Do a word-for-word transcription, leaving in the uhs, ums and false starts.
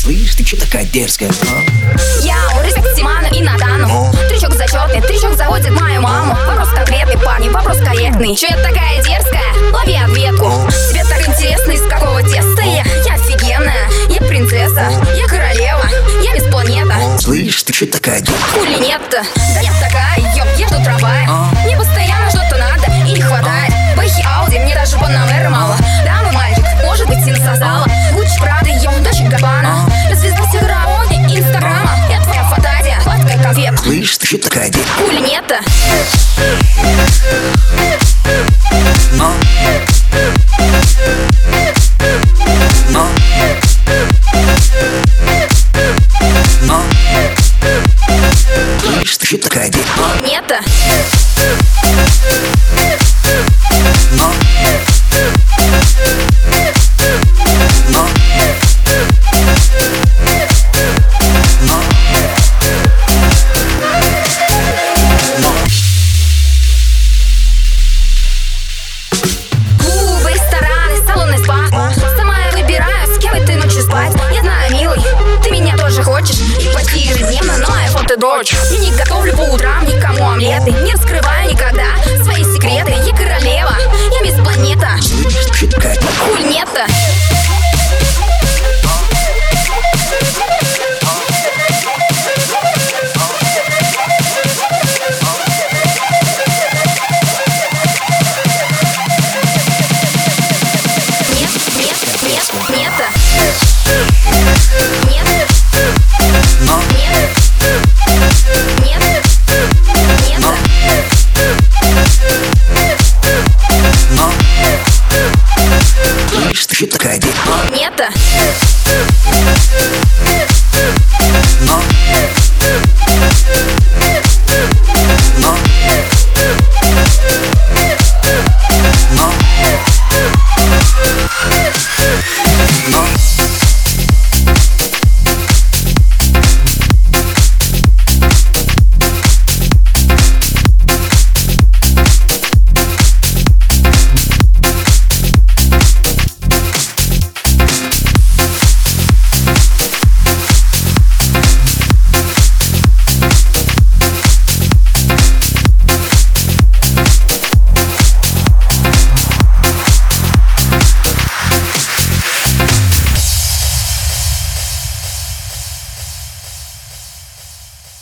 Слышь, ты чё такая дерзкая, а? Я респект Симану и Натану. Трючок зачетный, трючок заводит мою маму. Вопрос конкретный, парни, вопрос корректный. Чё я такая дерзкая? Лови ответку. Тебе так интересно, из какого теста я? Я офигенная, я принцесса, я королева, я без планета. Слышь, ты чё такая дерзкая? Хули нет-то? Да я такая, ёп, я тут рабая. Мне постоянно что-то надо и не хватает. Бэхи Ауди, мне даже Панамера мало. Да, мой мальчик, может быть, сын сосала. Гуччи, Прада, ём, Дольче Габбана. Я звезда Сиграони, Инстаграма. Я твоя фантазия, сладкая конфет. Слышь, ты чё такая дерзкая? Хули нет-то? Слышь, ты чё такая дерзкая? Нет-то? Клубы, рестораны, салоны, спа. Сама я выбираю, с кем этой ночью спать. Я знаю, милый, ты меня тоже хочешь. И почти ежедневно на iPhone ты дрочишь. Я не готовлю по утрам никому омлеты. Не раскрываю никогда свои секреты. Я королева, я без планета. Слышь, ты чё такая дерзкая? Хуй нет-то? Нет, нет, нет, нет, нет, нет. Слышь, ты чё такая дерзкая? Нет-то?